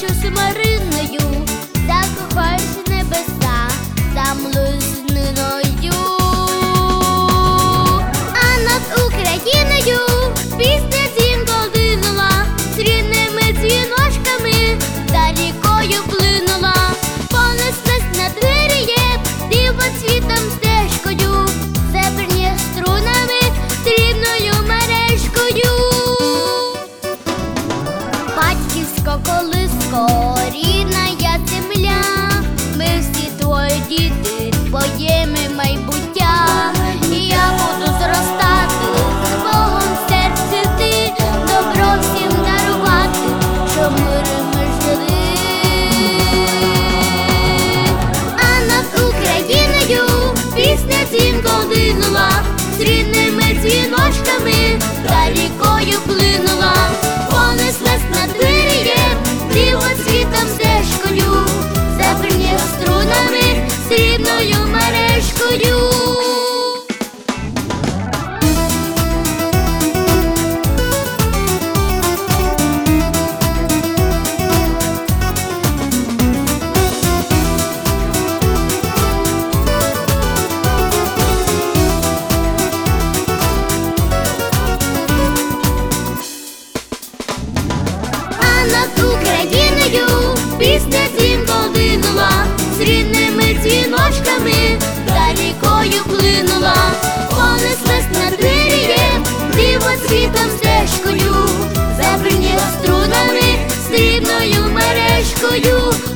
ночі смиренною, закохаюсь в небеса, замлю сниною. А над Україною пісня дзвінко линула, срібними дзвіночками та рікою плинула. Понеслась над двір'єм, диво цвітом стежкою, серебряні струнами, срібною мережкою. Батьківська колиско, рідна я земля, ми всі твої діти, твоєме майбуття. І я буду зростати, з Богом в серці ти, добро всім дарувати, щоб мирі ми жили. А над Україною пісня дзвінко линула, срібними дзвіночками та рікою плинула. Понеслась над двір'єм, диво цвітом стежкою, серебряні струнами, срібною мережкою. Над Україною пісня дзвінко линула, срібними дзвіночками та рікою плинула. Понеслась над двір'єм, диво цвітом стежкою, серебряні струнами, срібною мережкою.